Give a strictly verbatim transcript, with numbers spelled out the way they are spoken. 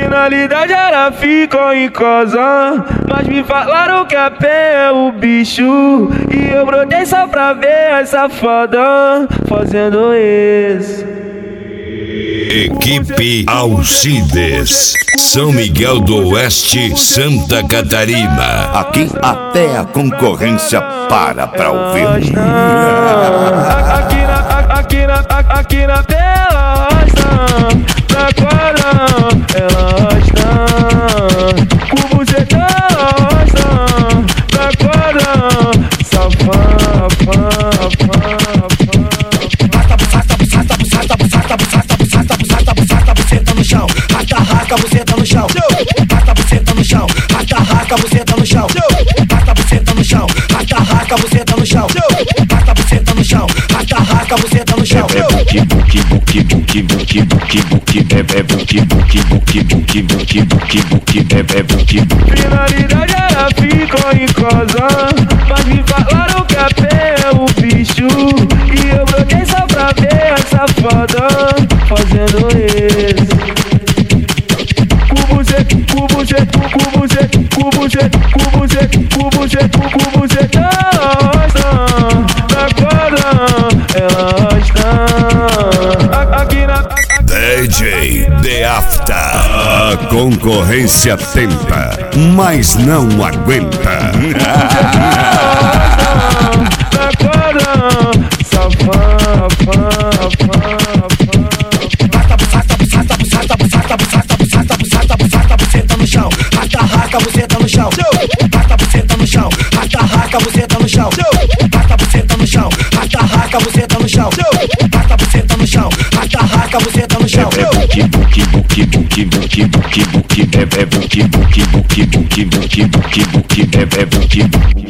Finalidade era ficar em casa, mas me falaram que a pé é o bicho. E eu brotei só pra ver a safada fazendo isso. Equipe Alcides, São Miguel do Oeste, Santa Catarina. Aqui até a concorrência para pra ouvir. Aqui na, aqui na, aqui na tela estão, na quadra elas estão, com você estão, na quadra, safado, Arrasta você tá no chão, arrasta você tá no chão, arrasta você tá no chão, arrasta você tá no chão, arrasta você tá no chão, arrasta você tá no chão, arrasta você tá no chão. É buki buki buki buki buki buki buki bebê buki buki buki buki buki buki buki bebê buki. Finalidade era ficar em casa, mas me falaram que a pé é o bicho. E eu brotei só pra ver a safada fazendo isso. Com você, com você, com você, com você, com você, com você, na quadra, elas estão aqui na D J The After. A concorrência tenta, mas não aguenta. na quadra, safado. Arrasta você tá no chão, arrasta você tá no chão, arrasta você tá no chão, arrasta você tá no chão, arrasta você tá no chão, arrasta você tá no chão, arrasta você tá no chão. É buki buki buki buki buki buki buki bebê buki buki buki buki buki buki buki bebê buki buki.